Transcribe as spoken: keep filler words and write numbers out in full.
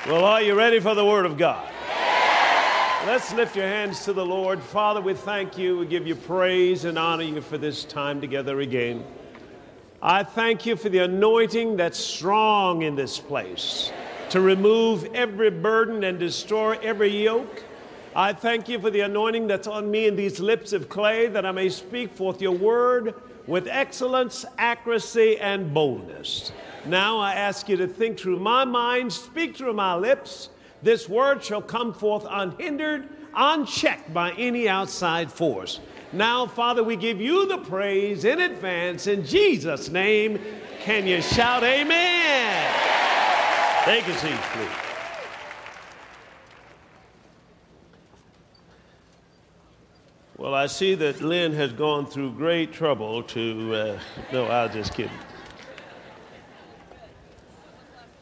Well, are you ready for the Word of God? Let's lift your hands to the Lord. Father, we thank you. We give you praise and honor you for this time together again. I thank you for the anointing that's strong in this place to remove every burden and destroy every yoke. I thank you for the anointing that's on me in these lips of clay, that I may speak forth your word with excellence, accuracy, and boldness. Now I ask you to think through my mind, speak through my lips. This word shall come forth unhindered, unchecked by any outside force. Now, Father, we give you the praise in advance. In Jesus' name, can you shout amen? Take a seat, please. Well, I see that Lynn has gone through great trouble to, uh, no, I'll just kidding.